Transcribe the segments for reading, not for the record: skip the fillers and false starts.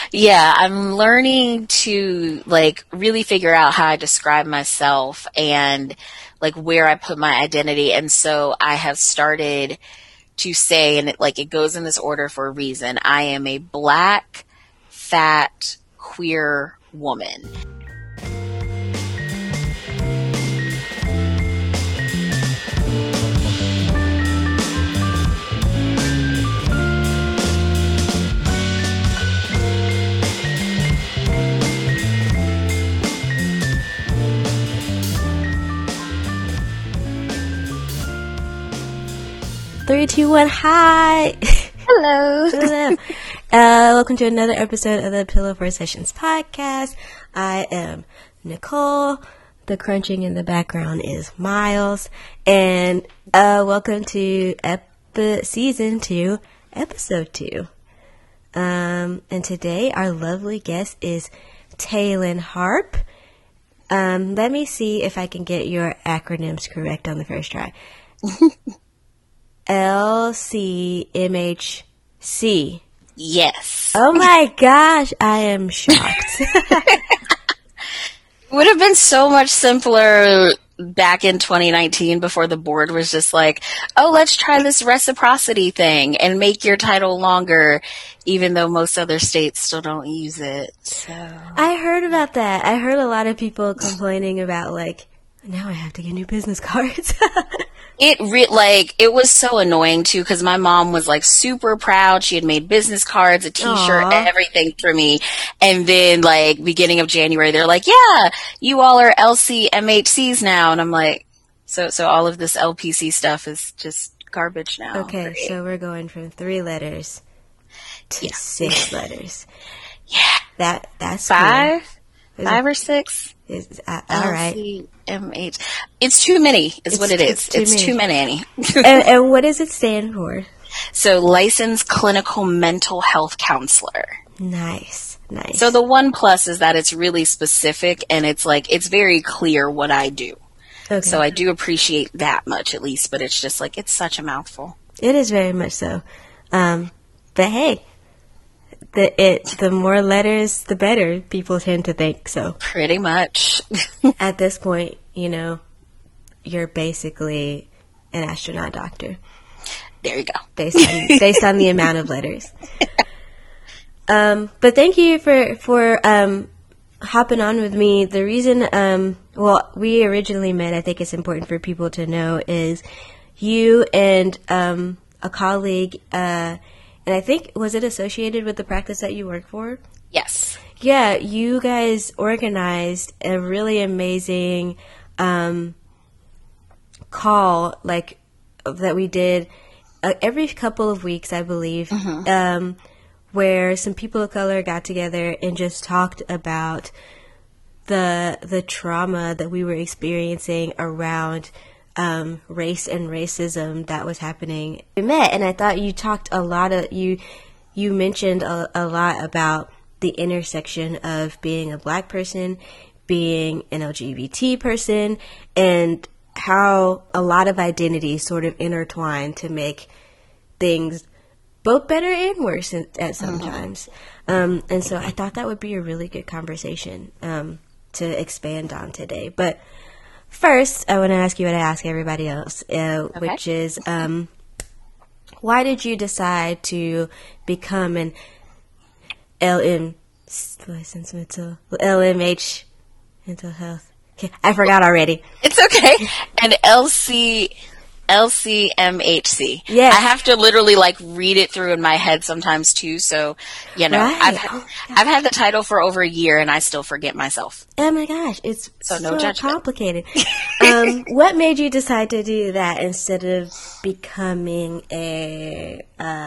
Yeah, I'm learning to like really figure out how I describe myself and like where I put my identity. And so I have started to say, and it goes in this order for a reason. I am a black, fat, queer woman. 3, 2, 1, hi! Hello. Hello. Welcome to another episode of the Pillow for Sessions podcast. I am Nicole. The crunching in the background is Miles. And welcome to season 2, episode 2. And today our lovely guest is Taylin Harp. Let me see if I can get your acronyms correct on the first try. LCMHC. Yes. Oh my gosh, I am shocked. It would have been so much simpler back in 2019 before the board was just like, oh, let's try this reciprocity thing and make your title longer, even though most other states still don't use it. So I heard about that. I heard a lot of people complaining about now I have to get new business cards. It was so annoying too, because my mom was like super proud. She had made business cards, a t-shirt, Aww. everything for me. And then beginning of January, they're like, yeah, you all are LCMHCs now. And I'm like, so all of this LPC stuff is just garbage now. Okay, Great. So we're going from 3 letters to 6 letters. Yeah. That's 5? Cool. 5 or 6? All right. LCMH. It's too many, is what it is. It's too many. and what does it stand for? So, licensed clinical mental health counselor. Nice. So the one plus is that it's really specific and it's very clear what I do. Okay. So I do appreciate that much at least, but it's just it's such a mouthful. It is very much so. But hey, the more letters, the better, people tend to think, so. Pretty much. At this point, you're basically an astronaut doctor. There you go. Based on the amount of letters. But thank you for hopping on with me. The reason, we originally met, I think it's important for people to know, is you and a colleague, and I think, was it associated with the practice that you work for? Yes. Yeah, you guys organized a really amazing call, that we did every couple of weeks, I believe, where some people of color got together and just talked about the trauma that we were experiencing around race and racism that was happening. We met, and I thought you talked a lot of, you mentioned a lot about the intersection of being a black person, being an LGBT person, and how a lot of identities sort of intertwine to make things both better and worse at sometimes. And so I thought that would be a really good conversation to expand on today. But first, I want to ask you what I ask everybody else, which is, why did you decide to become an LMH mental health? Okay, I forgot already. It's okay. And LCMHC. Yes. I have to literally read it through in my head sometimes too. So, Right. I've had the title for over a year and I still forget myself. Oh my gosh, it's so complicated. What made you decide to do that instead of becoming a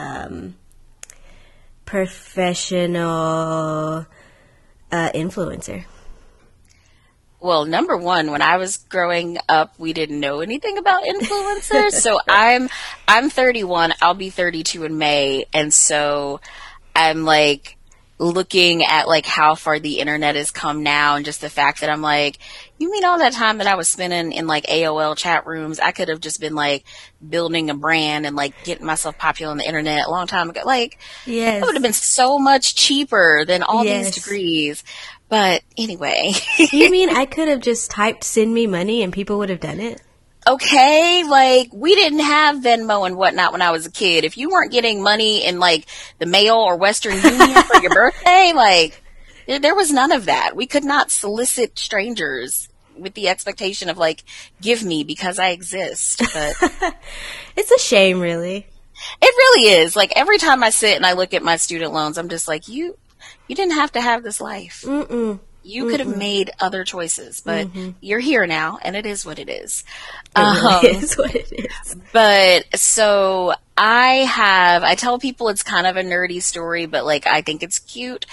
professional influencer? Well, number one, when I was growing up, we didn't know anything about influencers. So I'm 31. I'll be 32 in May. And so I'm looking at like how far the internet has come now, and just the fact that I'm like, you mean all that time that I was spending in like AOL chat rooms, I could have just been like building a brand and like getting myself popular on the internet a long time ago. Like, Yes. it would have been so much cheaper than all Yes. these degrees. But anyway. You mean I could have just typed "send me money" and people would have done it? Okay, like, we didn't have Venmo and whatnot when I was a kid. If you weren't getting money in like the mail or Western Union for your birthday, like, there was none of that. We could not solicit strangers with the expectation of like, give me because I exist. But It's a shame, really. it really is. Like, every time I sit and I look at my student loans, I'm just like, you didn't have to have this life. Mm-mm. You could have made other choices, but you're here now, and it is what it is. It really is what it is. But so I tell people it's kind of a nerdy story, but like, I think it's cute.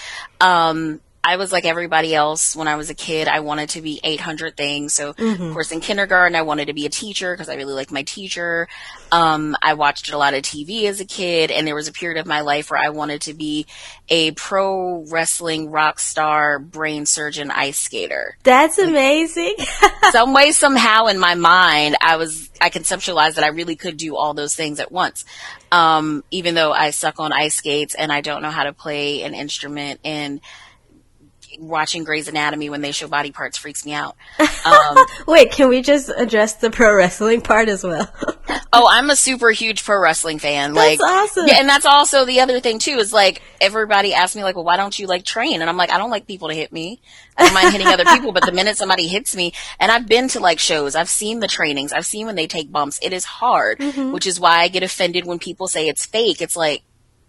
I was like everybody else when I was a kid. I wanted to be 800 things. So, of course, in kindergarten, I wanted to be a teacher because I really liked my teacher. I watched a lot of TV as a kid, and there was a period of my life where I wanted to be a pro wrestling rock star, brain surgeon, ice skater. That's amazing. Some way, somehow, in my mind, I conceptualized that I really could do all those things at once. Even though I suck on ice skates and I don't know how to play an instrument, and watching Grey's Anatomy when they show body parts freaks me out. Wait, can we just address the pro wrestling part as well? Oh, I'm a super huge pro wrestling fan. That's Like, awesome. yeah, and that's also the other thing too, is like, everybody asks me like, well, why don't you like train? And I'm like, I don't like people to hit me. I don't mind hitting other people, but the minute somebody hits me, and I've been to like shows, I've seen the trainings, I've seen when they take bumps. It is hard, which is why I get offended when people say it's fake. It's like,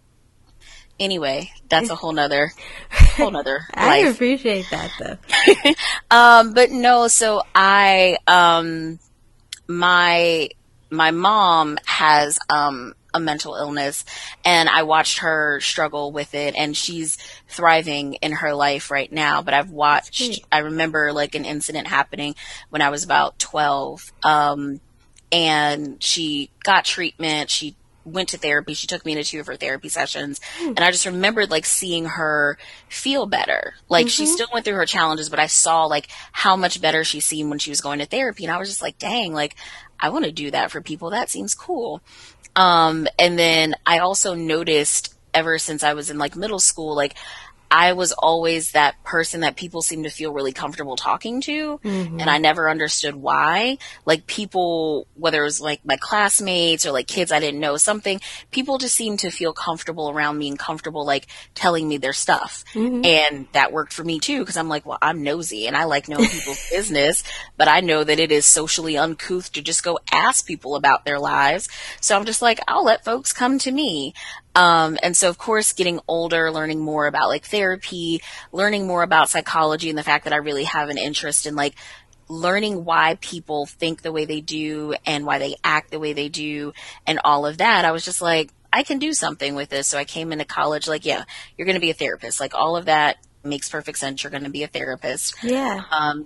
anyway, that's a whole nother I life. appreciate that though. But no, so my mom has, a mental illness, and I watched her struggle with it, and she's thriving in her life right now. But I remember like an incident happening when I was about 12. And she got treatment. She went to therapy. She took me to 2 of her therapy sessions. And I just remembered like seeing her feel better. Like, she still went through her challenges, but I saw like how much better she seemed when she was going to therapy. And I was just like, dang, like, I want to do that for people. That seems cool. And then I also noticed ever since I was in like middle school, like, I was always that person that people seem to feel really comfortable talking to. And I never understood why. Like, people, whether it was like my classmates or like kids I didn't know, people just seemed to feel comfortable around me and comfortable like telling me their stuff. And that worked for me too, because I'm like, well, I'm nosy and I like knowing people's business, but I know that it is socially uncouth to just go ask people about their lives. So I'm just like, I'll let folks come to me. And so, of course, getting older, learning more about like therapy, learning more about psychology, and the fact that I really have an interest in like learning why people think the way they do and why they act the way they do and all of that, I was just like, I can do something with this. So I came into college like, yeah, you're going to be a therapist. Like, all of that makes perfect sense. You're going to be a therapist. Yeah.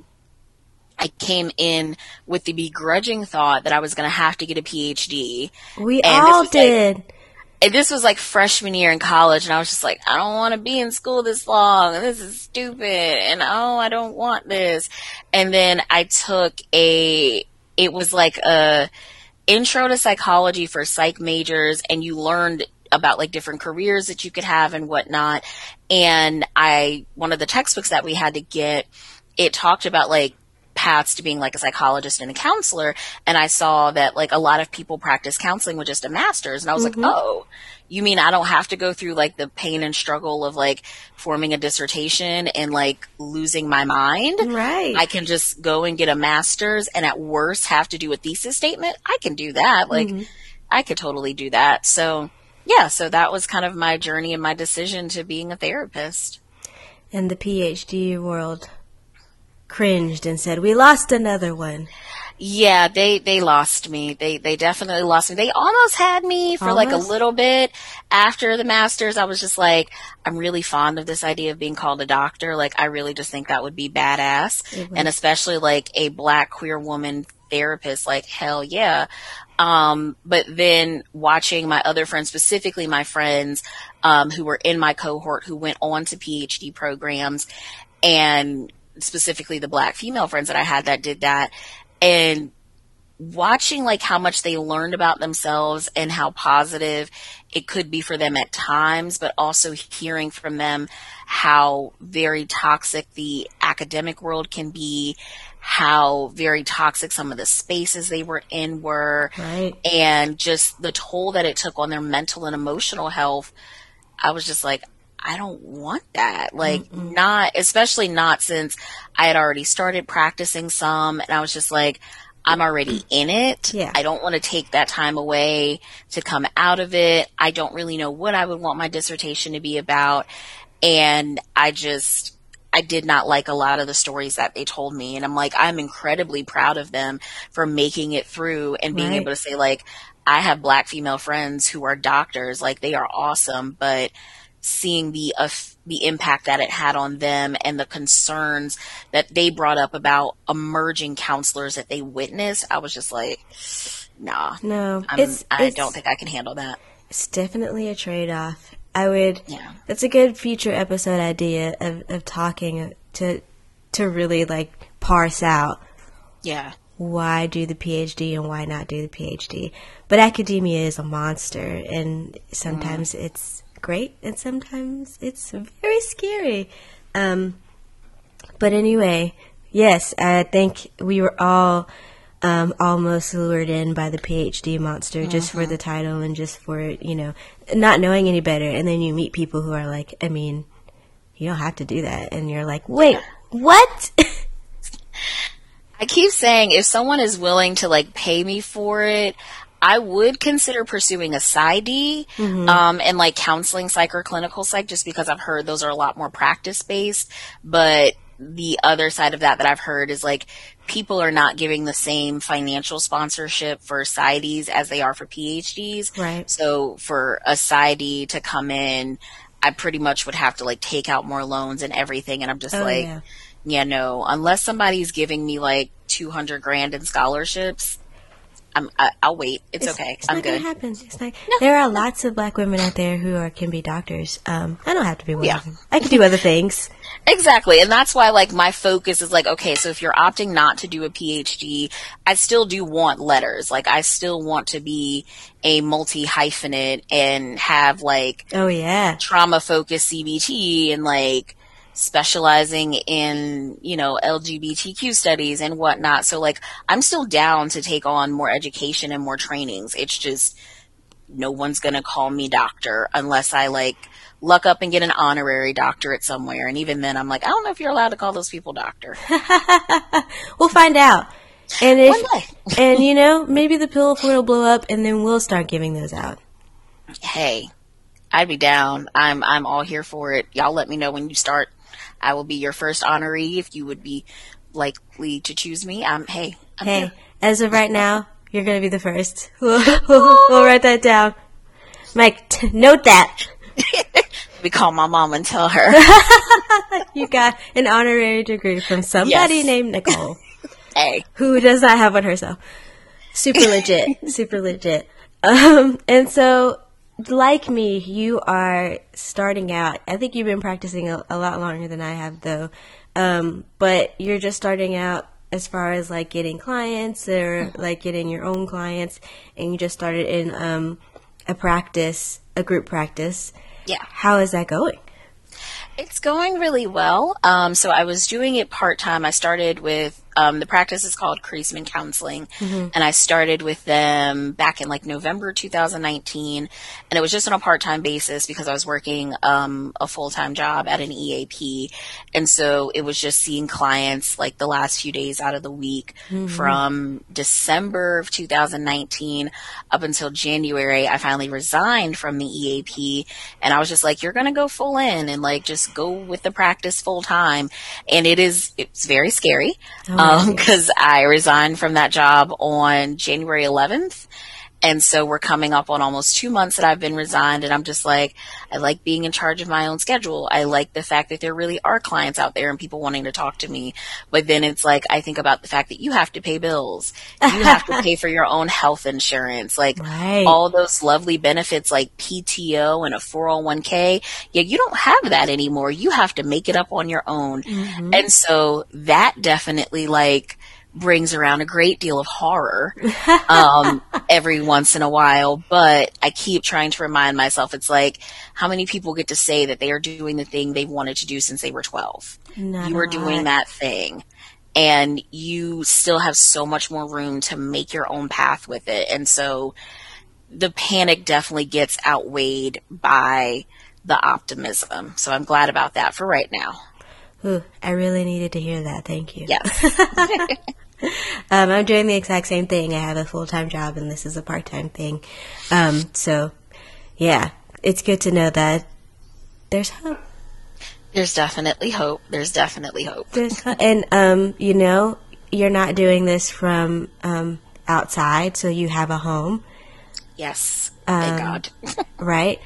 I came in with the begrudging thought that I was going to have to get a PhD. We And all did. And this was like freshman year in college, and I was just like, I don't want to be in school this long, and this is stupid, and oh, I don't want this. And then I took it was like a intro to psychology for psych majors, and you learned about like different careers that you could have and whatnot. And one of the textbooks that we had to get, it talked about like paths to being like a psychologist and a counselor. And I saw that like a lot of people practice counseling with just a master's. And I was like, oh, you mean I don't have to go through like the pain and struggle of like forming a dissertation and like losing my mind? Right. I can just go and get a master's and at worst have to do a thesis statement. I can do that. Like, I could totally do that. So yeah, so that was kind of my journey and my decision to being a therapist. And the PhD world cringed and said, we lost another one. Yeah, they lost me. They definitely lost me. They almost had me for like a Almost. little bit after the masters. I was just like, I'm really fond of this idea of being called a doctor. Like, I really just think that would be badass. It And would. especially like a black queer woman therapist, like hell yeah. But then watching my other friends, specifically my friends, who were in my cohort who went on to PhD programs, and specifically the black female friends that I had that did that, and watching like how much they learned about themselves and how positive it could be for them at times, but also hearing from them how very toxic the academic world can be, how very toxic some of the spaces they were in were, Right. and just the toll that it took on their mental and emotional health. I was just like, I don't want that. Like, Mm-mm. not, especially not since I had already started practicing some, and I was just like, I'm already in it. Yeah. I don't want to take that time away to come out of it. I don't really know what I would want my dissertation to be about. And I did not like a lot of the stories that they told me. And I'm like, I'm incredibly proud of them for making it through and being Right. able to say, like, I have black female friends who are doctors. Like, they are awesome. But seeing the impact that it had on them and the concerns that they brought up about emerging counselors that they witnessed, I was just like, nah, No, I don't think I can handle that. it's definitely a trade off. I would. Yeah. That's a good future episode idea of talking to really like parse out Yeah. why do the PhD and why not do the PhD. But academia is a monster, and sometimes it's great, and sometimes it's very scary. But anyway, yes, I think we were all almost lured in by the PhD monster just for the title and just for, not knowing any better. And then you meet people who are like, I mean, you don't have to do that. And you're like, wait, what? I keep saying if someone is willing to like pay me for it, I would consider pursuing a PsyD, and like counseling psych or clinical psych, just because I've heard those are a lot more practice based. But the other side of that I've heard is like people are not giving the same financial sponsorship for PsyDs as they are for PhDs. Right. So for a PsyD to come in, I pretty much would have to like take out more loans and everything. And I'm just Oh, like, yeah. yeah, no, unless somebody's giving me like 200 grand in scholarships, I'll wait. It's okay. It's I'm not gonna good. happen. It's not. There are lots of black women out there who can be doctors. I don't have to be one Yeah. of them. I can do other things. Exactly. And that's why like my focus is like, okay, so if you're opting not to do a PhD, I still do want letters. Like I still want to be a multi hyphenate and have like Oh yeah. trauma focused CBT and like specializing in, LGBTQ studies and whatnot. So like I'm still down to take on more education and more trainings. It's just no one's going to call me doctor unless I like luck up and get an honorary doctorate somewhere. And even then I'm like, I don't know if you're allowed to call those people doctor. We'll find out. And One day. and maybe the pill will blow up, and then we'll start giving those out. Hey, I'd be down. I'm all here for it. Y'all let me know when you start. I will be your first honoree if you would be likely to choose me. I'm Hey, here. as of right now, you're gonna be the first. We'll write that down. Mike, note that. We call my mom and tell her. You got an honorary degree from somebody Yes. named Nicole, Hey, who does not have one herself. Super legit. Super legit. And so, like me, you are starting out. I think you've been practicing a lot longer than I have, though. But you're just starting out as far as like getting clients or like getting your own clients, and you just started in a group practice. yeah. How is that going? It's going really well. So I was doing it part-time. I started with, the practice is called Creasman Counseling, and I started with them back in like November 2019, and it was just on a part-time basis because I was working, a full-time job at an EAP. And so it was just seeing clients like the last few days out of the week from December of 2019 up until January. I finally resigned from the EAP, and I was just like, you're going to go full in and like just go with the practice full time. And it's very scary. Nice. because I resigned from that job on January 11th. And so we're coming up on almost 2 months that I've been resigned. And I'm just like, I like being in charge of my own schedule. I like the fact that there really are clients out there and people wanting to talk to me. But then it's like, I think about the fact that you have to pay bills. You have to pay for your own health insurance. Like Right. all those lovely benefits like PTO and a 401k. Yeah, you don't have that anymore. You have to make it up on your own. Hmm. And so that definitely like brings around a great deal of horror every once in a while, but I keep trying to remind myself it's like, how many people get to say that they are doing the thing they've wanted to do since they were 12? Not You a are doing lot. that thing, and you still have so much more room to make your own path with it. And so the panic definitely gets outweighed by the optimism. So I'm glad about that for right now. Ooh, I really needed to hear that. Thank you. Yes. I'm doing the exact same thing. I have a full-time job and this is a part-time thing. So, yeah, it's good to know that there's hope. There's definitely hope. There's definitely hope. There's hope. And, you're not doing this from outside, so you have a home, Yes. Thank um, God. right?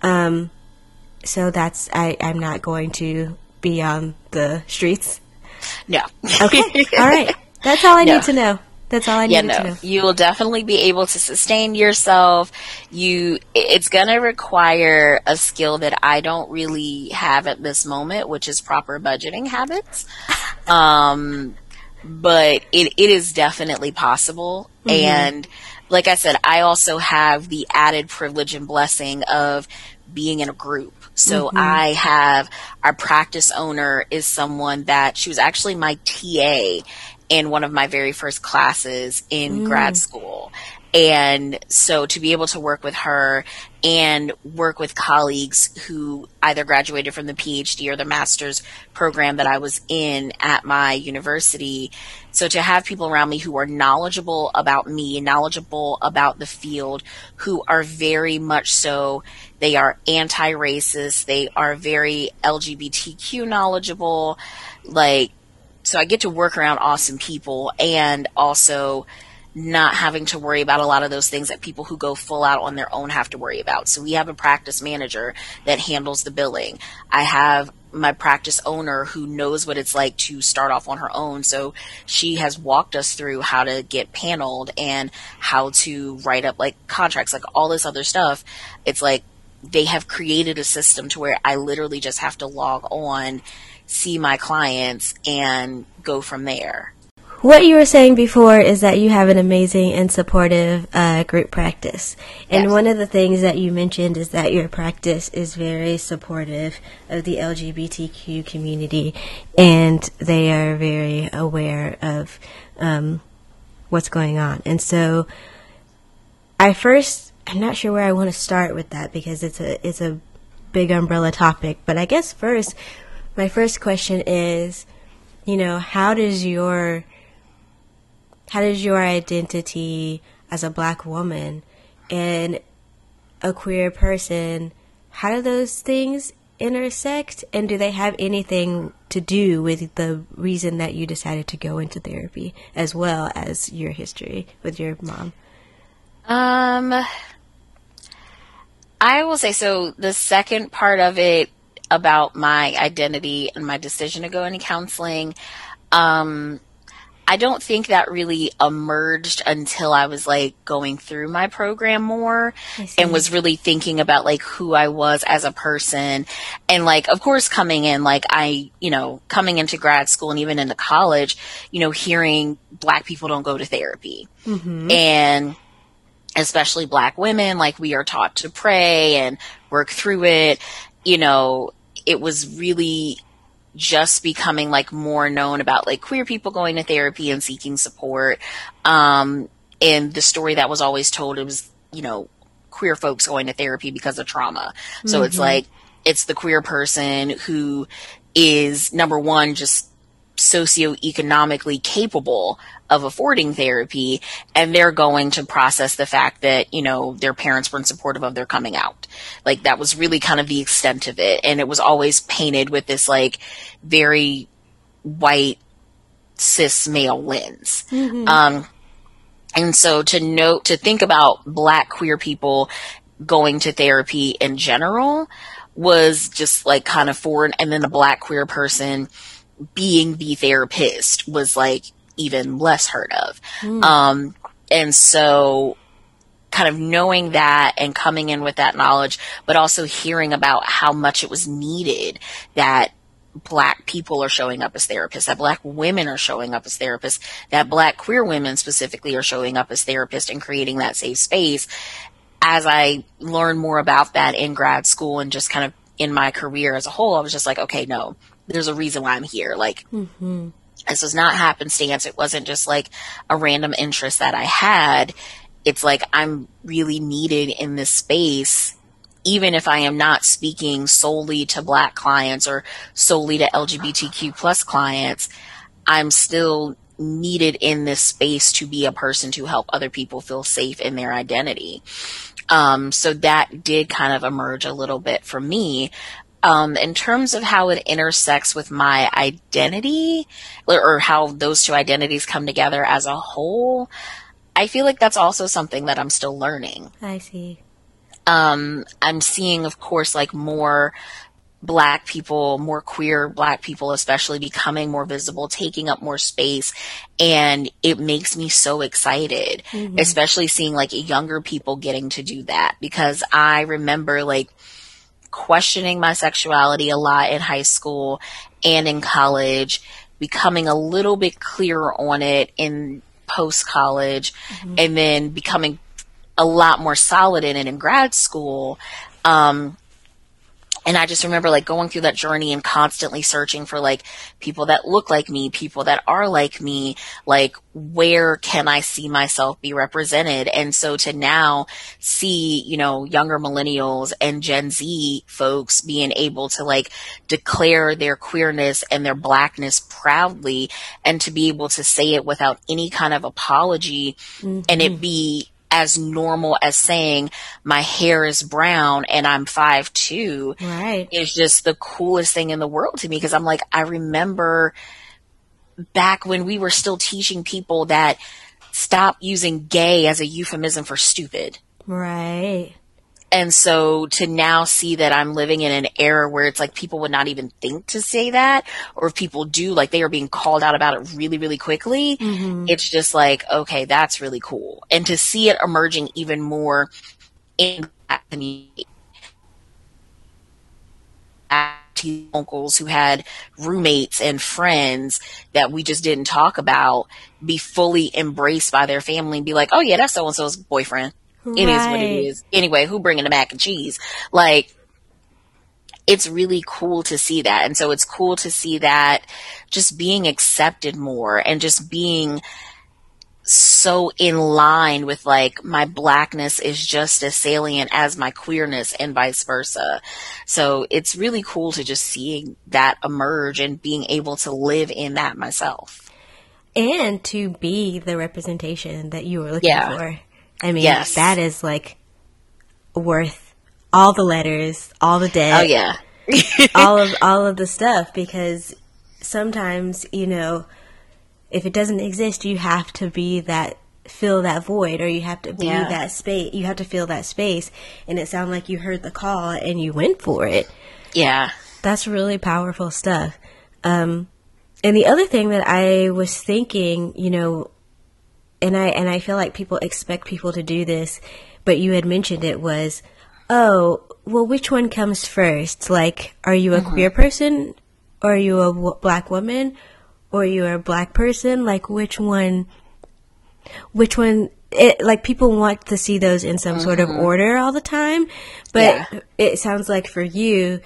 So I'm not going to be on the streets. No. Okay. All right. That's all I No. need to know. That's all I Yeah, needed to no. know. You will definitely be able to sustain yourself. It's going to require a skill that I don't really have at this moment, which is proper budgeting habits. Um, but it is definitely possible. And like I said, I also have the added privilege and blessing of being in a group. So I have our practice owner is someone that she was actually my TA in one of my very first classes in grad school. And so to be able to work with her and work with colleagues who either graduated from the PhD or the master's program that I was in at my university. So to have people around me who are knowledgeable about me, knowledgeable about the field, who are very much so, they are anti-racist, they are very LGBTQ knowledgeable, like, so I get to work around awesome people and also not having to worry about a lot of those things that people who go full out on their own have to worry about. So we have a practice manager that handles the billing. I have my practice owner who knows what it's like to start off on her own. So she has walked us through how to get paneled and how to write up like contracts, like all this other stuff. It's like they have created a system to where I literally just have to log on, see my clients, and go from there. What you were saying before is that you have an amazing and supportive group practice. And Yes. one of the things that you mentioned is that your practice is very supportive of the LGBTQ community, and they are very aware of what's going on. And so I'm not sure where I want to start with that because it's a big umbrella topic. But I guess my first question is, how does your identity as a black woman and a queer person, how do those things intersect? And do they have anything to do with the reason that you decided to go into therapy as well as your history with your mom? I will say, so the second part of it about my identity and my decision to go into counseling, I don't think that really emerged until I was like going through my program more and was really thinking about like who I was as a person. And like, of course, coming in, like coming into grad school and even into college, hearing Black people don't go to therapy. And especially Black women, like we are taught to pray and work through it. It was really just becoming like more known about like queer people going to therapy and seeking support. And the story that was always told, it was, queer folks going to therapy because of trauma. So it's like, it's the queer person who is, number one, just socioeconomically capable of affording therapy, and they're going to process the fact that, their parents weren't supportive of their coming out. Like that was really kind of the extent of it. And it was always painted with this like very white cis male lens. And so to think about Black queer people going to therapy in general was just like kind of foreign. And then a Black queer person being the therapist was like even less heard of. And so kind of knowing that and coming in with that knowledge, but also hearing about how much it was needed that Black people are showing up as therapists, that Black women are showing up as therapists, that Black queer women specifically are showing up as therapists and creating that safe space. As I learned more about that in grad school and just kind of in my career as a whole, I was just like, okay, no, there's a reason why I'm here. Like, this was not happenstance. It wasn't just like a random interest that I had. It's like I'm really needed in this space, even if I am not speaking solely to Black clients or solely to LGBTQ plus clients. I'm still needed in this space to be a person to help other people feel safe in their identity. So that did kind of emerge a little bit for me. In terms of how it intersects with my identity or how those two identities come together as a whole, I feel like that's also something that I'm still learning. I see. I'm seeing, of course, like more Black people, more queer Black people especially, becoming more visible, taking up more space. And it makes me so excited, especially seeing like younger people getting to do that, because I remember like questioning my sexuality a lot in high school and in college, becoming a little bit clearer on it in post-college, and then becoming a lot more solid in it in grad school. And I just remember like going through that journey and constantly searching for like people that look like me, people that are like me, like where can I see myself be represented? And so to now see, you know, younger millennials and Gen Z folks being able to like declare their queerness and their Blackness proudly, and to be able to say it without any kind of apology, and it be as normal as saying my hair is brown and I'm 5'2", Right. is just the coolest thing in the world to me. Because I'm like, I remember back when we were still teaching people that stop using gay as a euphemism for stupid. Right. And so to now see that I'm living in an era where it's like people would not even think to say that, or if people do, like they are being called out about it really, really quickly. It's just like, okay, that's really cool. And to see it emerging even more in that community. Uncles who had roommates and friends that we just didn't talk about be fully embraced by their family and be like, oh yeah, that's so-and-so's boyfriend. It is what it is. Anyway, who bringing the mac and cheese? Like, it's really cool to see that. And so it's cool to see that just being accepted more and just being so in line with like my Blackness is just as salient as my queerness and vice versa. So it's really cool to just seeing that emerge and being able to live in that myself. And to be the representation that you were looking for. I mean, that is like worth all the letters, all the debt. Oh yeah. all of the stuff, because sometimes, you know, if it doesn't exist, you have to be that, fill that void, or you have to be that space. You have to fill that space. And it sounded like you heard the call and you went for it. Yeah. That's really powerful stuff. And the other thing that I was thinking, you know, and I feel like people expect people to do this, but you had mentioned it, was, oh, well, which one comes first? Like, are you a queer person? Or are you a Black woman? Or are you a Black person? Like, which one, like, people want to see those in some sort of order all the time. But it sounds like for you,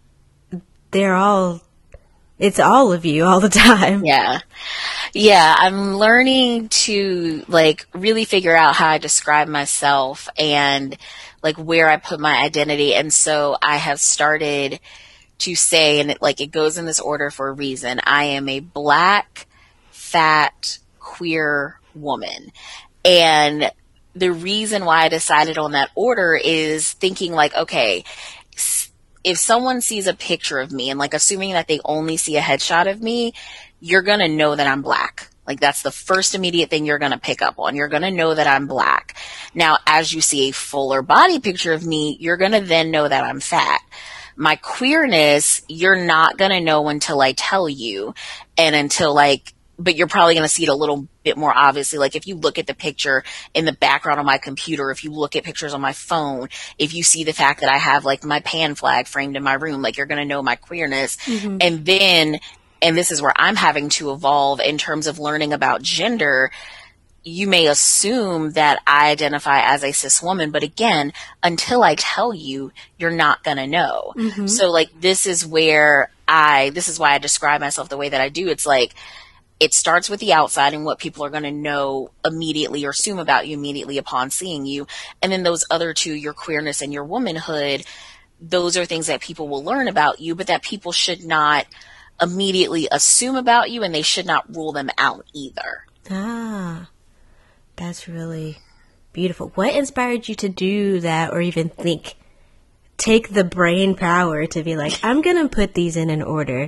it's all of you all the time. Yeah. Yeah, I'm learning to like really figure out how I describe myself and like where I put my identity. And so I have started to say, and it goes in this order for a reason, I am a Black, fat, queer woman. And the reason why I decided on that order is thinking like, okay, if someone sees a picture of me and like assuming that they only see a headshot of me, you're going to know that I'm black. Like that's the first immediate thing you're going to pick up on. You're going to know that I'm black. Now, as you see a fuller body picture of me, you're going to then know that I'm fat. My queerness, you're not going to know until I tell you, and until like, but you're probably going to see it a little bit more obviously. Like if you look at the picture in the background of my computer, if you look at pictures on my phone, if you see the fact that I have like my pan flag framed in my room, like you're going to know my queerness. Mm-hmm. And then, and this is where I'm having to evolve in terms of learning about gender. You may assume that I identify as a cis woman, but again, until I tell you, you're not going to know. Mm-hmm. So like, this is why I describe myself the way that I do. It's like, it starts with the outside and what people are going to know immediately or assume about you immediately upon seeing you. And then those other two, your queerness and your womanhood, those are things that people will learn about you, but that people should not immediately assume about you, and they should not rule them out either. Ah, that's really beautiful. What inspired you to do that, or even take the brain power to be like, I'm going to put these in an order?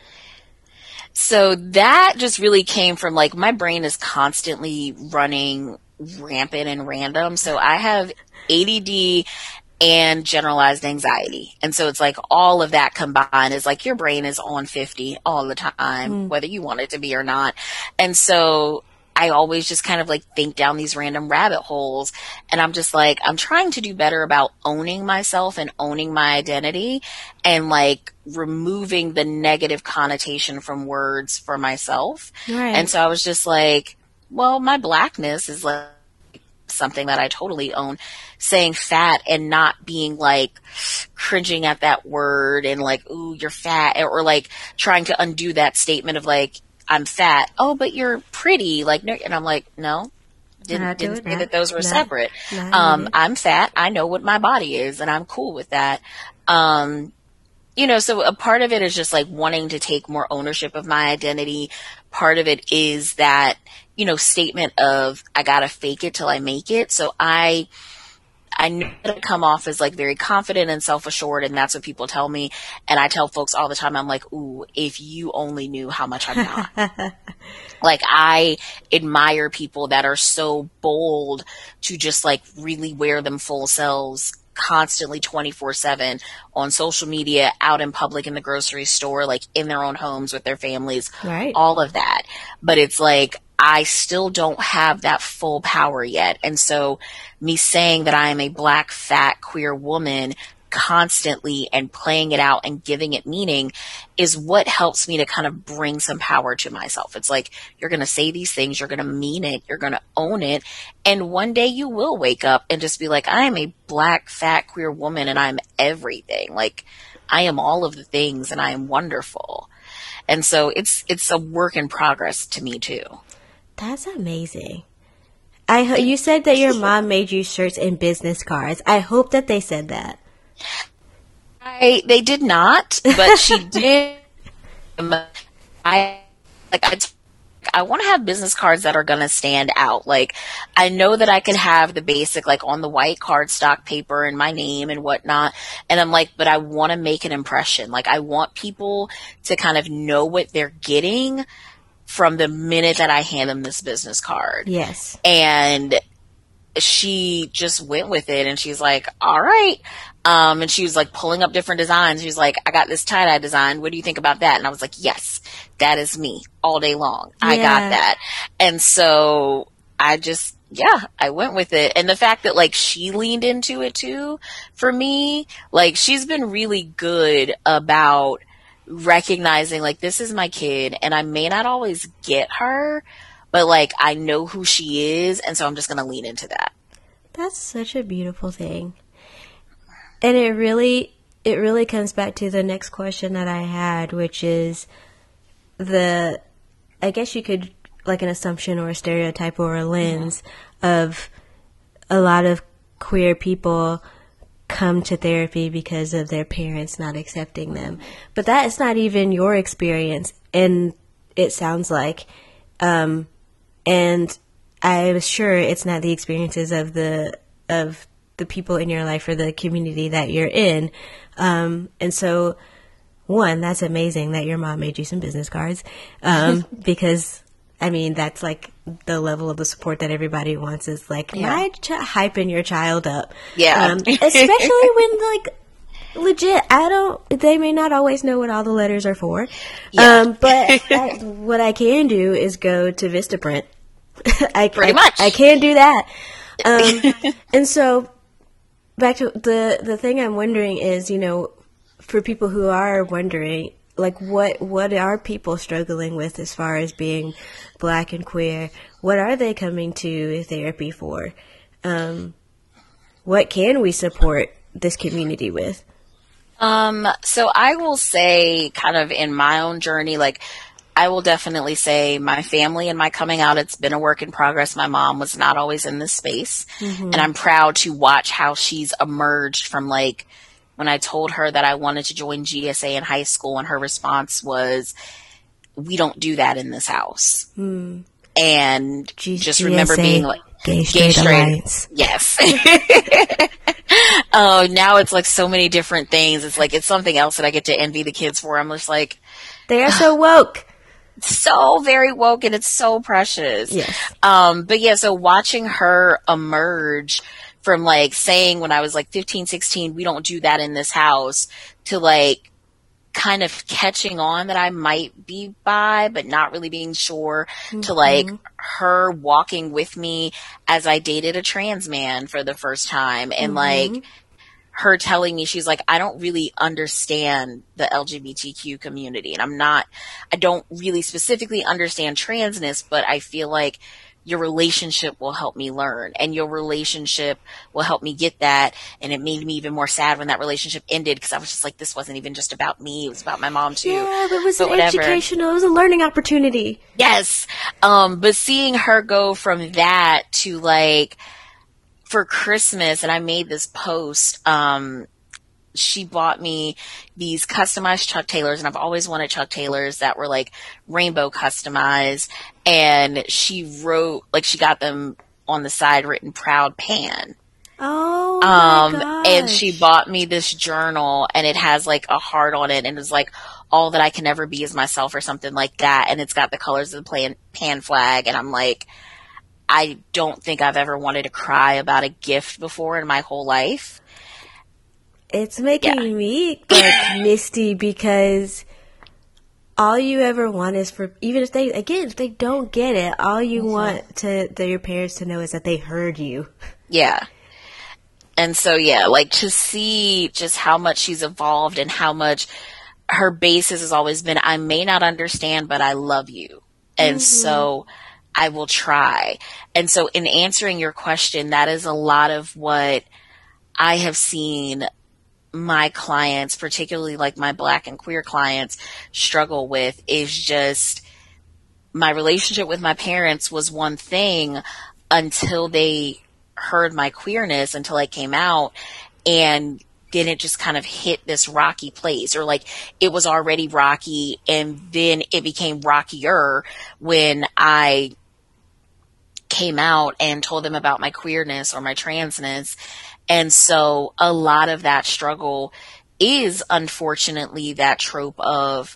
So that just really came from like, my brain is constantly running rampant and random. So I have ADD and generalized anxiety. And so it's like all of that combined is like your brain is on 50 all the time, whether you want it to be or not. And so I always just kind of like think down these random rabbit holes, and I'm just like, I'm trying to do better about owning myself and owning my identity and like removing the negative connotation from words for myself. Right. And so I was just like, well, my blackness is like something that I totally own. Saying fat and not being like cringing at that word and like, ooh, you're fat, or like trying to undo that statement of like, I'm fat. Oh, but you're pretty. Like, no, and I'm like, no, didn't say that those were separate. I'm fat. I know what my body is, and I'm cool with that. So a part of it is just like wanting to take more ownership of my identity. Part of it is that, statement of I gotta fake it till I make it. So I know that I come off as like very confident and self-assured, and that's what people tell me. And I tell folks all the time, I'm like, ooh, if you only knew how much I'm not. Like, I admire people that are so bold to just like really wear them full selves constantly 24/7 on social media, out in public, in the grocery store, like in their own homes with their families, right? All of that. But it's like, I still don't have that full power yet. And so me saying that I am a black, fat, queer woman constantly and playing it out and giving it meaning is what helps me to kind of bring some power to myself. It's like, you're going to say these things, you're going to mean it, you're going to own it. And one day you will wake up and just be like, I am a black, fat, queer woman, and I'm everything. Like, I am all of the things, and I am wonderful. And so it's a work in progress to me too. That's amazing. You said that your mom made you shirts and business cards. I hope that they said that. They did not, but she did. I want to have business cards that are going to stand out. Like, I know that I can have the basic, like on the white cardstock paper and my name and whatnot. And I'm like, but I want to make an impression. Like, I want people to kind of know what they're getting from the minute that I hand them this business card. Yes. And she just went with it, and she's like, all right. And she was like pulling up different designs. She was like, I got this tie-dye design. What do you think about that? And I was like, yes, that is me all day long. Yeah. I got that. And so I went with it. And the fact that like she leaned into it too, for me, like she's been really good about recognizing like, this is my kid, and I may not always get her, but like I know who she is, and so I'm just going to lean into that. That's such a beautiful thing. And it really comes back to the next question that I had, which is I guess you could, like, an assumption or a stereotype or a lens of a lot of queer people come to therapy because of their parents not accepting them. But that is not even your experience, and it sounds like. And I'm sure it's not the experiences of the the people in your life or the community that you're in. And so, one, that's amazing that your mom made you some business cards, because I mean, that's like the level of the support that everybody wants is like, hyping your child up. Yeah. Especially when like, legit, they may not always know what all the letters are for. Yeah. But what I can do is go to Vistaprint. Pretty much. I can do that. And so back to the thing I'm wondering is, you know, for people who are wondering, like, what are people struggling with as far as being Black and queer? What are they coming to therapy for? What can we support this community with? So I will say, kind of in my own journey, like, I will definitely say my family and my coming out, it's been a work in progress. My mom was not always in this space. And I'm proud to watch how she's emerged from, like, when I told her that I wanted to join GSA in high school, and her response was, we don't do that in this house. And just remember being like, Gay Straight Alliance. Yes. Oh, now it's like so many different things. It's like, it's something else that I get to envy the kids for. I'm just like, they are so woke. So very woke, and it's so precious. Yes. But yeah, so watching her emerge from like saying when I was like 15, 16, we don't do that in this house, to like kind of catching on that I might be bi, but not really being sure, to like her walking with me as I dated a trans man for the first time, and like her telling me, she's like, I don't really understand the LGBTQ community, and I don't really specifically understand transness, but I feel like your relationship will help me learn, and your relationship will help me get that. And it made me even more sad when that relationship ended, because I was just like, this wasn't even just about me, it was about my mom too. Yeah, but it was educational, it was a learning opportunity. Yes. But seeing her go from that to like, for Christmas, and I made this post, she bought me these customized Chuck Taylors, and I've always wanted Chuck Taylors that were like rainbow customized, and she wrote, like, she got them on the side written Proud Pan. Oh my gosh. And she bought me this journal, and it has like a heart on it, and it's like, all that I can ever be is myself, or something like that, and it's got the colors of the pan flag, and I'm like, I don't think I've ever wanted to cry about a gift before in my whole life. It's making me like misty, because all you ever want is for, even if they don't get it, all you want your parents to know is that they heard you. Yeah. And so, yeah, like, to see just how much she's evolved, and how much her basis has always been, I may not understand, but I love you. And so I will try. And so in answering your question, that is a lot of what I have seen my clients, particularly like my Black and queer clients, struggle with, is just, my relationship with my parents was one thing until they heard my queerness, until I came out, and then it just kind of hit this rocky place, or like, it was already rocky, and then it became rockier when I came out and told them about my queerness or my transness. And so a lot of that struggle is, unfortunately, that trope of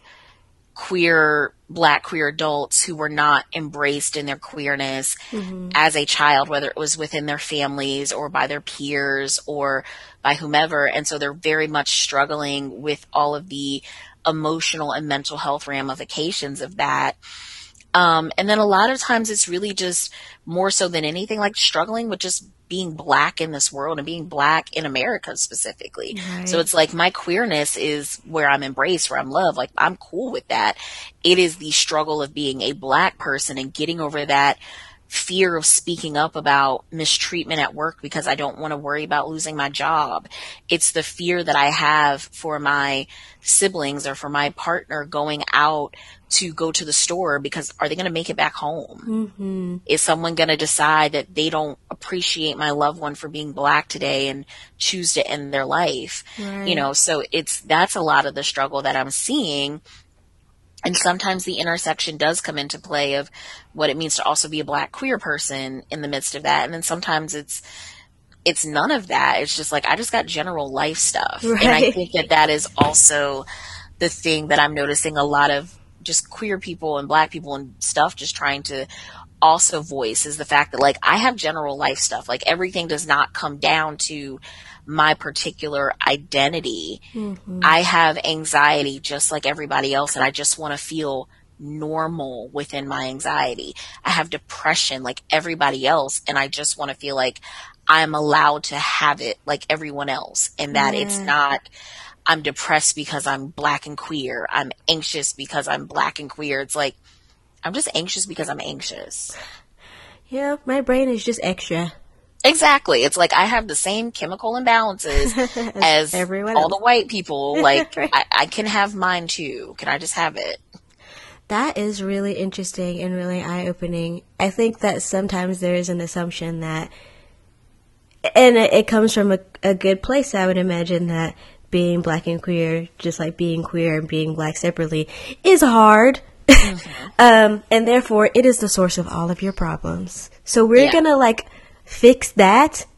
Black queer adults who were not embraced in their queerness as a child, whether it was within their families or by their peers or by whomever. And so they're very much struggling with all of the emotional and mental health ramifications of that. And then a lot of times it's really just, more so than anything, like struggling with just being Black in this world, and being Black in America specifically. Right. So it's like, my queerness is where I'm embraced, where I'm loved. Like, I'm cool with that. It is the struggle of being a Black person and getting over that fear of speaking up about mistreatment at work because I don't want to worry about losing my job. It's the fear that I have for my siblings or for my partner going out to go to the store, because are they going to make it back home? Is someone going to decide that they don't appreciate my loved one for being Black today and choose to end their life? Right. You know, so that's a lot of the struggle that I'm seeing. And sometimes the intersection does come into play of what it means to also be a Black queer person in the midst of that. And then sometimes it's it's none of that. It's just like, I just got general life stuff. Right. And I think that that is also the thing that I'm noticing a lot of just queer people and black people and stuff just trying to also voice, is the fact that like I have general life stuff. Like everything does not come down to my particular identity. Mm-hmm. I have anxiety just like everybody else, and I just want to feel normal within my anxiety. I have depression like everybody else, and I just want to feel like I'm allowed to have it like everyone else, and that it's not, I'm depressed because I'm black and queer. I'm anxious because I'm black and queer. It's like, I'm just anxious because I'm anxious. Yeah, my brain is just extra. Exactly. It's like I have the same chemical imbalances as everyone all else. the white people. Like, Right. I can have mine too. Can I just have it? That is really interesting and really eye-opening. I think that sometimes there is an assumption that, and it comes from a good place, I would imagine, that being black and queer, just like being queer and being black separately, is hard. And therefore, it is the source of all of your problems. So we're going to, like, fix that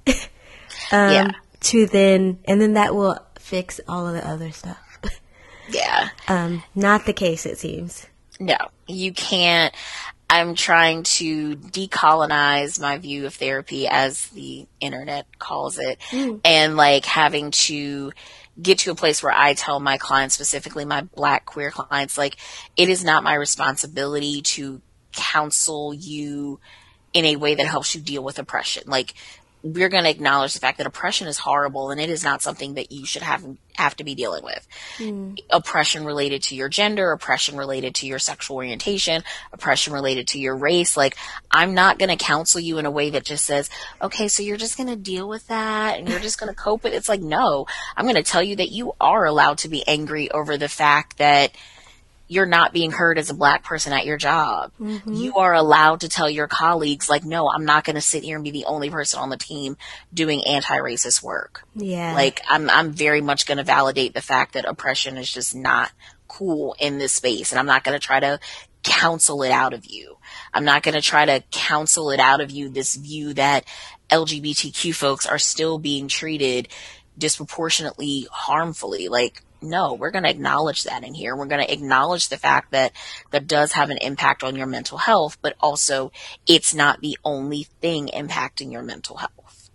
to then, and then that will fix all of the other stuff. Yeah. Not the case, it seems. No, you can't. I'm trying to decolonize my view of therapy, as the internet calls it, and like having to get to a place where I tell my clients, specifically my black queer clients, like, it is not my responsibility to counsel you in a way that helps you deal with oppression. Like, we're going to acknowledge the fact that oppression is horrible, and it is not something that you should have to be dealing with. Oppression related to your gender, oppression related to your sexual orientation, oppression related to your race. Like, I'm not going to counsel you in a way that just says, okay, so you're just going to deal with that and you're just going to cope with it. It's like, no, I'm going to tell you that you are allowed to be angry over the fact that you're not being heard as a black person at your job. You are allowed to tell your colleagues, like, no, I'm not going to sit here and be the only person on the team doing anti-racist work. Yeah. Like, I'm very much going to validate the fact that oppression is just not cool in this space. And I'm not going to try to counsel it out of you. I'm not going to try to counsel it out of you, this view that LGBTQ folks are still being treated disproportionately harmfully. Like, no, we're going to acknowledge that in here. We're going to acknowledge the fact that that does have an impact on your mental health, but also it's not the only thing impacting your mental health.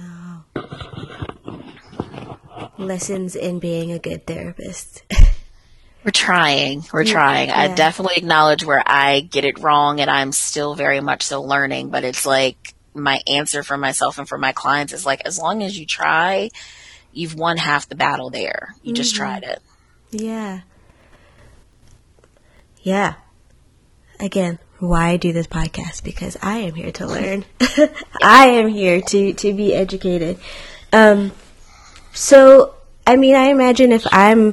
Lessons in being a good therapist. We're trying. I definitely acknowledge where I get it wrong, and I'm still very much so learning, but it's like my answer for myself and for my clients is like, as long as you try, you've won half the battle there. You just tried it. Yeah. Yeah. Again, why I do this podcast? Because I am here to learn. I am here to be educated. So, I mean, I imagine if I'm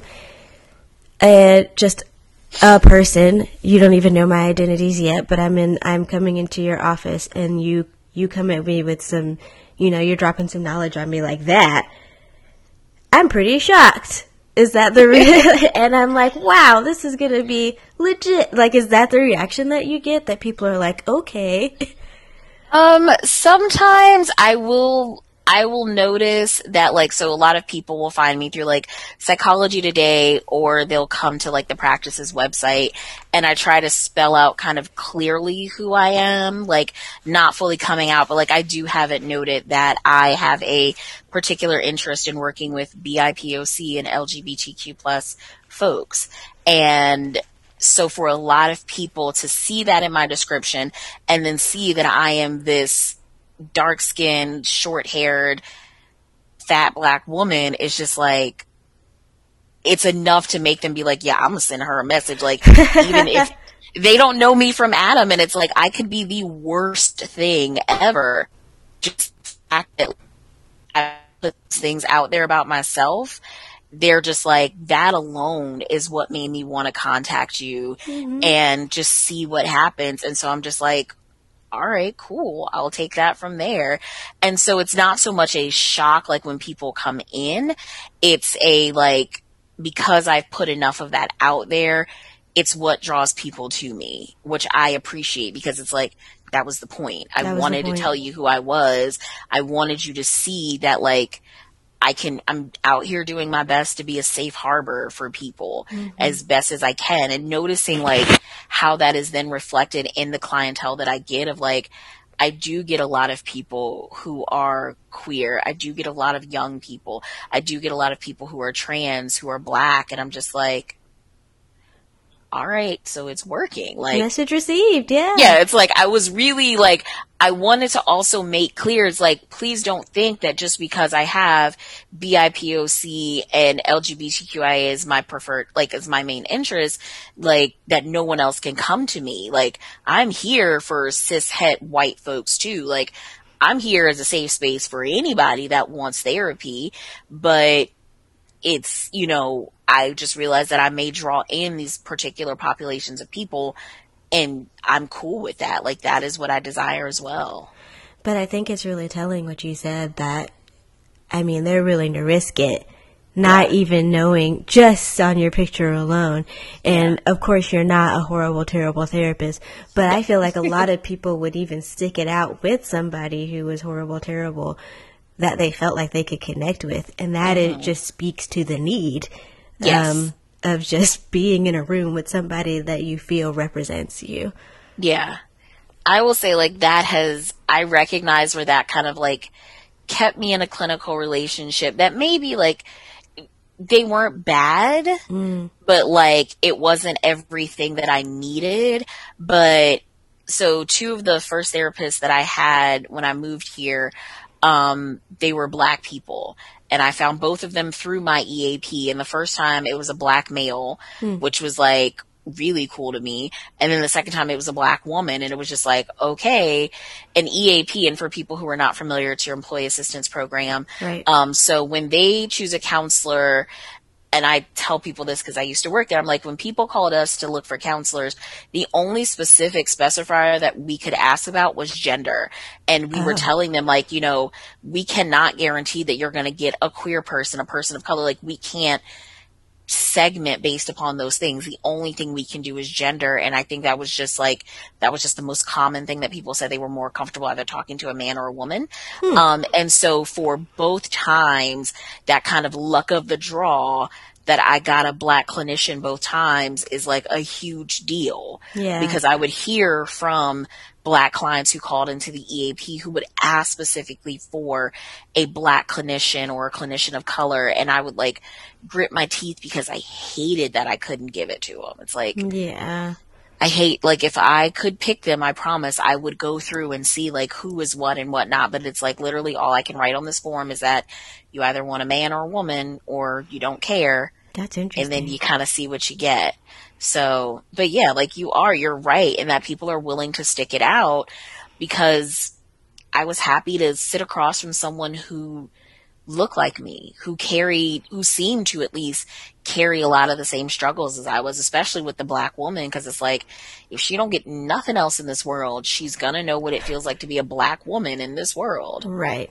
just a person, you don't even know my identities yet, but I'm coming into your office and you come at me with some, you're dropping some knowledge on me like that. I'm pretty shocked. Is that the and I'm like, wow, this is going to be legit. Like, is that the reaction that you get? That people are like, okay. Sometimes I will notice that, like, so a lot of people will find me through like Psychology Today, or they'll come to like the Practices website, and I try to spell out kind of clearly who I am, like not fully coming out, but like I do have it noted that I have a particular interest in working with BIPOC and LGBTQ plus folks. And so for a lot of people to see that in my description and then see that I am this dark-skinned, short-haired, fat black woman is just like, it's enough to make them be like, yeah, I'm gonna send her a message. Like, even if they don't know me from Adam, and it's like, I could be the worst thing ever. Just the fact that I put things out there about myself, they're just like, that alone is what made me want to contact you and just see what happens. And so I'm just like, all right, cool. I'll take that from there. And so it's not so much a shock like when people come in. It's a like, because I've put enough of that out there, it's what draws people to me, which I appreciate, because it's like, that was the point. I That was the wanted to point. tell you who I was. I wanted you to see that, like, I'm out here doing my best to be a safe harbor for people as best as I can, and noticing like how that is then reflected in the clientele that I get of like, I do get a lot of people who are queer. I do get a lot of young people. I do get a lot of people who are trans, who are Black. And I'm just like, all right, so it's working. Like, Message received, yeah. yeah, it's like, I was really like, I wanted to also make clear, it's like, please don't think that just because I have BIPOC and LGBTQIA as my preferred, like, as my main interest, like, that no one else can come to me. Like, I'm here for cis het white folks too. Like, I'm here as a safe space for anybody that wants therapy, but it's, you know, I just realized that I may draw in these particular populations of people, and I'm cool with that. Like, that is what I desire as well. But I think it's really telling what you said, that, I mean, they're willing to risk it, not even knowing, just on your picture alone. And of course, you're not a horrible, terrible therapist, but I feel like a lot of people would even stick it out with somebody who was horrible, terrible, that they felt like they could connect with. And that it just speaks to the need Yes. of just being in a room with somebody that you feel represents you. Yeah. I will say, like, that has, I recognize where that kind of, like, kept me in a clinical relationship that maybe, like, they weren't bad, but, like, it wasn't everything that I needed. But, so two of the first therapists that I had when I moved here, they were Black people. And I found both of them through my EAP. And the first time it was a Black male, which was like really cool to me. And then the second time it was a Black woman, and it was just like, okay, an EAP. And for people who are not familiar, it's your employee assistance program. Right. So when they choose a counselor, and I tell people this because I used to work there, I'm like, when people called us to look for counselors, the only specific specifier that we could ask about was gender. And we were telling them, like, you know, we cannot guarantee that you're going to get a queer person, a person of color. Like, we can't segment based upon those things. The only thing we can do is gender. And I think that was just like, that was just the most common thing that people said they were more comfortable either talking to a man or a woman. And so for both times, that kind of luck of the draw that I got a Black clinician both times is like a huge deal. Yeah. Because I would hear from Black clients who called into the EAP who would ask specifically for a Black clinician or a clinician of color. And I would like grit my teeth because I hated that I couldn't give it to them. It's like, Yeah. I hate, like, if I could pick them, I promise I would go through and see like who is what and what not. But it's like literally all I can write on this form is that you either want a man or a woman, or you don't care. That's interesting. And then you kind of see what you get. So, but yeah, like you're right in that people are willing to stick it out, because I was happy to sit across from someone who looked like me, who seemed to at least carry a lot of the same struggles as I was, especially with the Black woman. Cause it's like, if she don't get nothing else in this world, she's gonna know what it feels like to be a Black woman in this world. Right.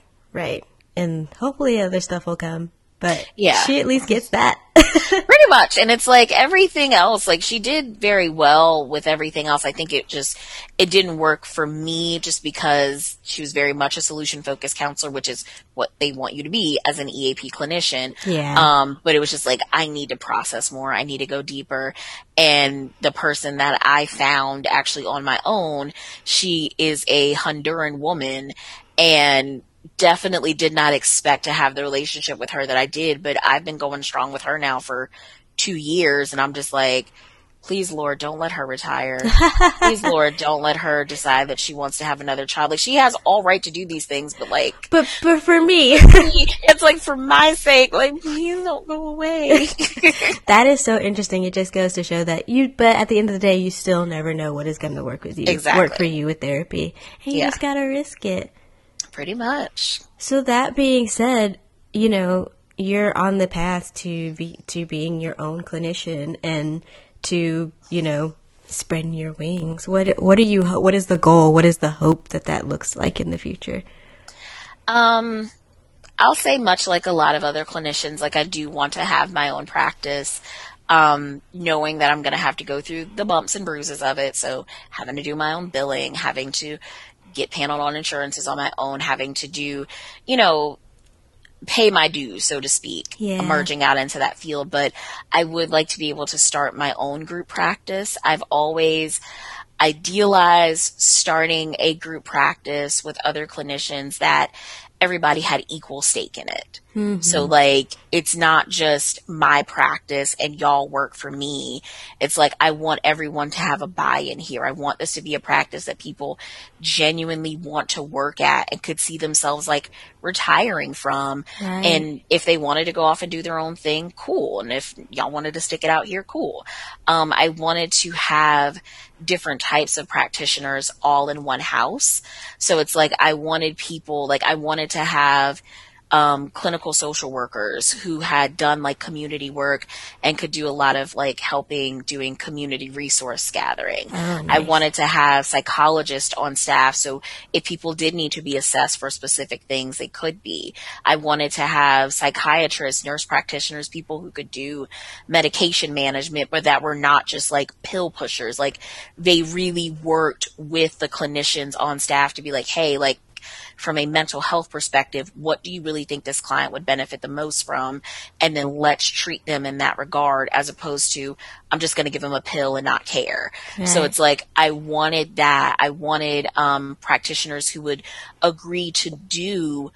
And hopefully other stuff will come. But Yeah. she at least gets that. Pretty much. And it's like everything else, like she did very well with everything else. I think it didn't work for me just because she was very much a solution focused counselor, which is what they want you to be as an EAP clinician. Yeah. But it was just like, I need to process more. I need to go deeper. And the person that I found actually on my own, she is a Honduran woman, and definitely did not expect to have the relationship with her that I did, but I've been going strong with her now for 2 years, and I'm just like, please, Lord, don't let her retire. Please, Lord, don't let her decide that she wants to have another child. Like, she has all right to do these things, but like, but for me, it's like, for my sake, like, please don't go away. that is so interesting. It just goes to show that but at the end of the day, you still never know what is going to work with you. Exactly. Work for you with therapy. And you just got to risk it. Pretty much. So that being said, you know, you're on the path to being your own clinician and to, you know, spreading your wings. What is the goal? What is the hope that looks like in the future? I'll say much like a lot of other clinicians, like I do want to have my own practice. knowing that I'm going to have to go through the bumps and bruises of it. So having to do my own billing, having to get paneled on insurances on my own, having to do, you know, pay my dues, so to speak, emerging out into that field. But I would like to be able to start my own group practice. I've always idealized starting a group practice with other clinicians that everybody had equal stake in it. Mm-hmm. So like, it's not just my practice and y'all work for me. It's like, I want everyone to have a buy-in here. I want this to be a practice that people genuinely want to work at and could see themselves like retiring from. Right. And if they wanted to go off and do their own thing, cool. And if y'all wanted to stick it out here, cool. I wanted to have different types of practitioners all in one house. So it's like, I wanted to have clinical social workers who had done like community work and could do a lot of like helping doing community resource gathering. Oh, nice. I wanted to have psychologists on staff, so if people did need to be assessed for specific things, they could be. I wanted to have psychiatrists, nurse practitioners, people who could do medication management, but that were not just like pill pushers. Like, they really worked with the clinicians on staff to be like, hey, like, from a mental health perspective, what do you really think this client would benefit the most from? And then let's treat them in that regard, as opposed to, I'm just going to give them a pill and not care. Right. So it's like, I wanted that. I wanted practitioners who would agree to do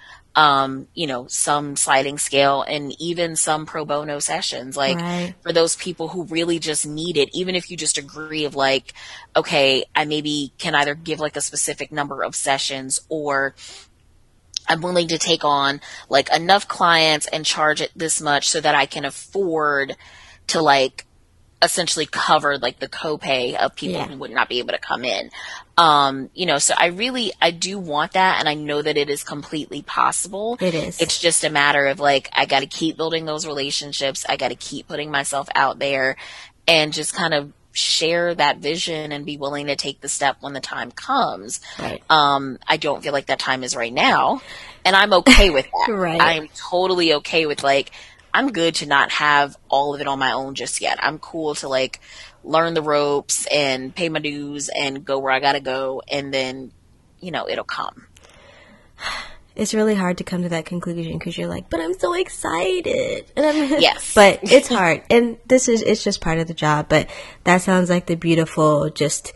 some sliding scale and even some pro bono sessions, like right. for those people who really just need it, even if you just agree of like, okay, I maybe can either give like a specific number of sessions, or I'm willing to take on like enough clients and charge it this much so that I can afford to like essentially cover like the copay of people who would not be able to come in. So I do want that, and I know that it is completely possible. It is. It's just a matter of like, I got to keep building those relationships. I got to keep putting myself out there and just kind of share that vision and be willing to take the step when the time comes. Right. I don't feel like that time is right now, and I'm okay with that. Right. I'm totally okay with like, I'm good to not have all of it on my own just yet. I'm cool to like learn the ropes and pay my dues and go where I gotta go, and then, it'll come. It's really hard to come to that conclusion because you're like, but I'm so excited. And yes. But it's hard. And it's just part of the job. But that sounds like the beautiful, just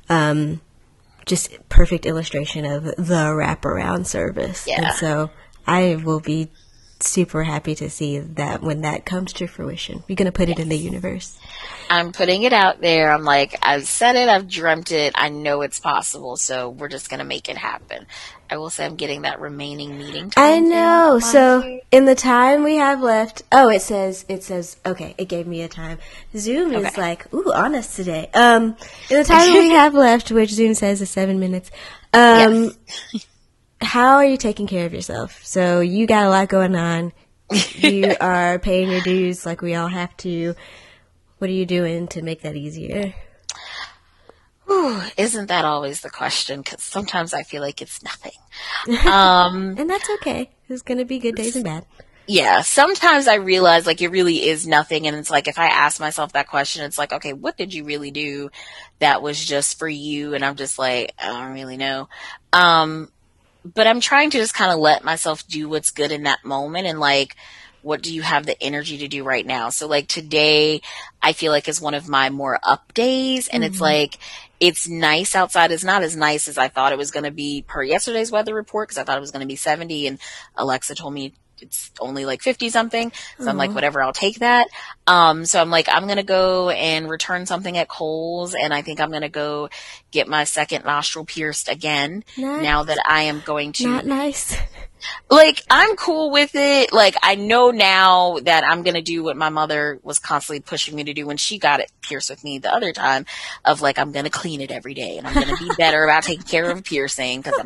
perfect illustration of the wraparound service. Yeah. And so I will be super happy to see that when that comes to fruition. You're going to put it in the universe. I'm putting it out there. I'm like, I've said it, I've dreamt it, I know it's possible, so we're just going to make it happen. I will say I'm getting that remaining meeting time. I know. So in the time we have left, it says, okay, it gave me a time. Zoom is like, on us today. In the time we have left, which Zoom says is 7 minutes, yes. How are you taking care of yourself? So you got a lot going on. You are paying your dues like we all have to. What are you doing to make that easier? Ooh, isn't that always the question? Because sometimes I feel like it's nothing. And that's okay. There's going to be good days and bad. Yeah, sometimes I realize like it really is nothing, and it's like if I ask myself that question, it's like, okay, what did you really do that was just for you? And I'm just like, I don't really know. But I'm trying to just kind of let myself do what's good in that moment, and like, what do you have the energy to do right now? So like today, I feel like is one of my more up days, and it's like, it's nice outside. It's not as nice as I thought it was going to be per yesterday's weather report, because I thought it was going to be 70, and Alexa told me it's only like 50 something. So I'm like, whatever, I'll take that. So I'm like, I'm going to go and return something at Kohl's, and I think I'm going to go get my second nostril pierced again. Nice. Now that I am going to. Not nice. Like, I'm cool with it. Like, I know now that I'm going to do what my mother was constantly pushing me to do when she got it pierced with me the other time, of like, I'm going to clean it every day, and I'm going to be better about taking care of a piercing, because I'm like,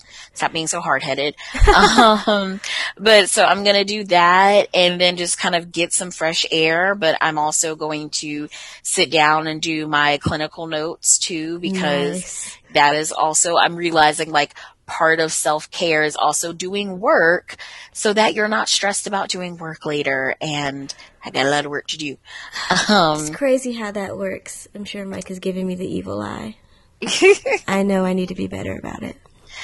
Stop being so hard-headed. But so I'm going to do that and then just kind of get some fresh air. But I'm also going to sit down and do my clinical notes too, because that is also, I'm realizing like part of self-care is also doing work so that you're not stressed about doing work later. And I got a lot of work to do. It's crazy how that works. I'm sure Mike is giving me the evil eye. I know I need to be better about it.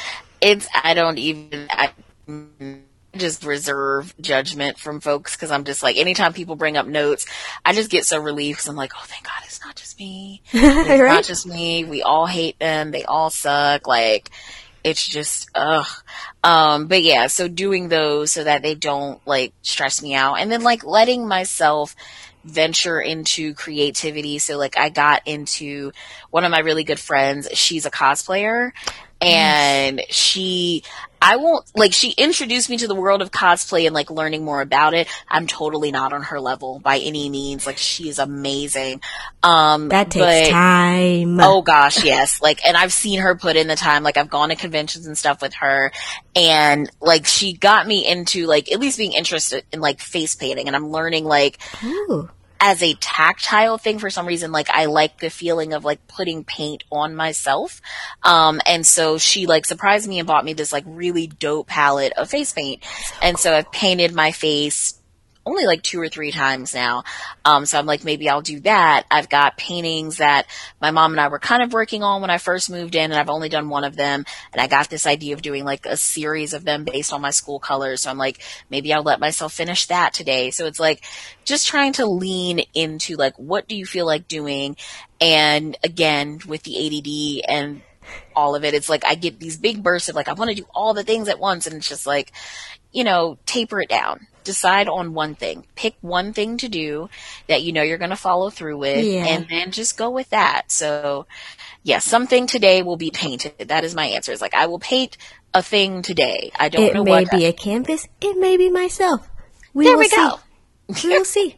I just reserve judgment from folks because I'm just like, anytime people bring up notes, I just get so relieved because I'm like, oh, thank God it's not just me. It's Right? not just me. We all hate them. They all suck. Like, it's just, ugh. But yeah, so doing those so that they don't like stress me out, and then like letting myself venture into creativity. So like I got into one of my really good friends. She's a cosplayer, and she introduced me to the world of cosplay and like learning more about it. I'm totally not on her level by any means. Like, she is amazing. That takes time. Oh gosh, yes. Like, and I've seen her put in the time. Like, I've gone to conventions and stuff with her, and like she got me into like at least being interested in like face painting, and I'm learning like Ooh. as a tactile thing for some reason. Like, I like the feeling of like putting paint on myself. And so she like surprised me and bought me this like really dope palette of face paint. And so I've painted my face only like 2 or 3 times now. So I'm like, maybe I'll do that. I've got paintings that my mom and I were kind of working on when I first moved in, and I've only done one of them. And I got this idea of doing like a series of them based on my school colors. So I'm like, maybe I'll let myself finish that today. So it's like just trying to lean into like, what do you feel like doing? And again, with the ADD and all of it, it's like I get these big bursts of like, I want to do all the things at once. And it's just like, taper it down. Decide on one thing. Pick one thing to do that you're going to follow through with, and then just go with that. So, yeah, something today will be painted. That is my answer. It's like, I will paint a thing today. I don't know what. It may be a canvas. It may be myself. There we go. We'll see.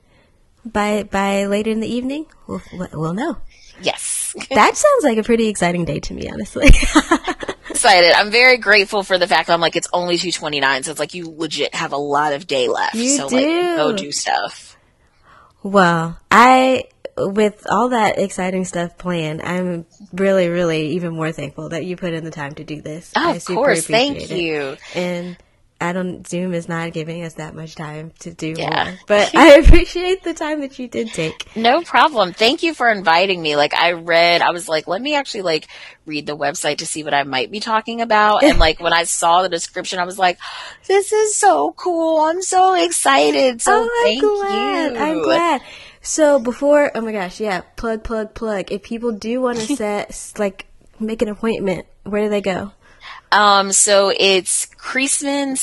By later in the evening, we'll know. Yes. That sounds like a pretty exciting day to me, honestly. Excited. I'm very grateful for the fact that I'm like, it's only 2:29, so it's like you legit have a lot of day left. You do. Like, go do stuff. Well, with all that exciting stuff planned, I'm really, really even more thankful that you put in the time to do this. Oh, of course. Thank you. And Zoom is not giving us that much time to do more. But I appreciate the time that you did take. No problem. Thank you for inviting me. Like, I was like, let me actually like read the website to see what I might be talking about. And like, when I saw the description, I was like, this is so cool. I'm so excited. So thank you. I'm glad. So oh my gosh, yeah, plug. If people do want to make an appointment, where do they go? So it's Creasman,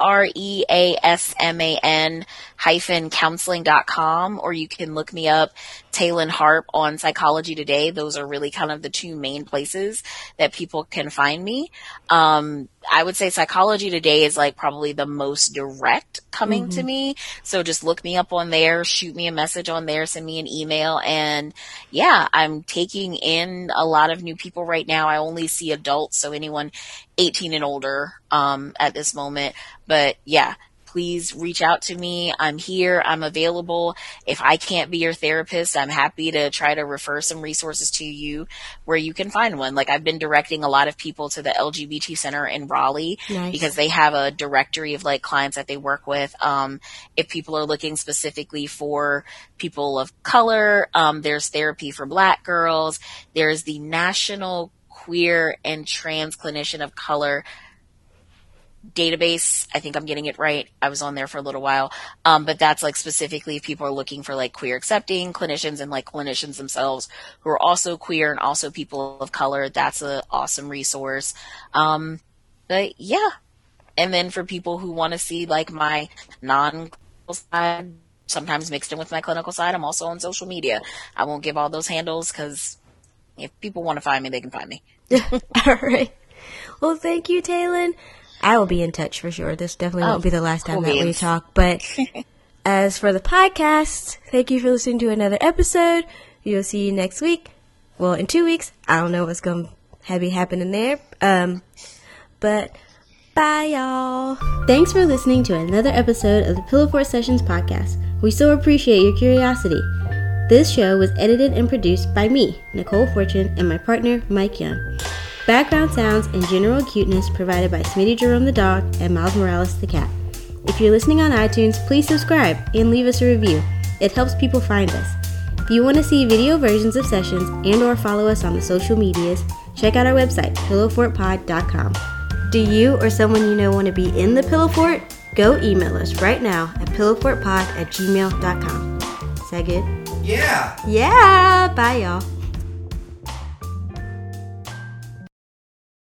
CREASMAN -counseling.com, or you can look me up, Taylin Harp, on Psychology Today. Those are really kind of the 2 main places that people can find me. I would say Psychology Today is like probably the most direct coming to me. So just look me up on there, shoot me a message on there, send me an email. And yeah, I'm taking in a lot of new people right now. I only see adults, so anyone 18 and older, at this moment. But yeah, please reach out to me. I'm here. I'm available. If I can't be your therapist, I'm happy to try to refer some resources to you where you can find one. Like, I've been directing a lot of people to the LGBT Center in Raleigh. Nice. Because they have a directory of like clients that they work with. If people are looking specifically for people of color, there's therapy for Black girls. There's the National Queer and Trans Clinician of Color database. I think I'm getting it right. I was on there for a little while. But that's like specifically if people are looking for like queer accepting clinicians and like clinicians themselves who are also queer and also people of color. That's an awesome resource. But yeah. And then for people who want to see like my non-clinical side, sometimes mixed in with my clinical side, I'm also on social media. I won't give all those handles because if people want to find me, they can find me. All right. Well, thank you, Taylin. I will be in touch for sure. This definitely won't be the last time that we talk. But as for the podcast, thank you for listening to another episode. We'll see you next week. Well, in 2 weeks. I don't know what's going to be happening there. But bye, y'all. Thanks for listening to another episode of the Pillow Fort Sessions podcast. We so appreciate your curiosity. This show was edited and produced by me, Nicole Fortune, and my partner, Mike Young. Background sounds and general cuteness provided by Smitty Jerome the dog and Miles Morales the cat. If you're listening on iTunes, please subscribe and leave us a review. It helps people find us. If you want to see video versions of sessions and or follow us on the social medias, check out our website, pillowfortpod.com. Do you or someone you know want to be in the Pillow Fort? Go email us right now at pillowfortpod@gmail.com. Is that good? Yeah. Yeah. Bye, y'all.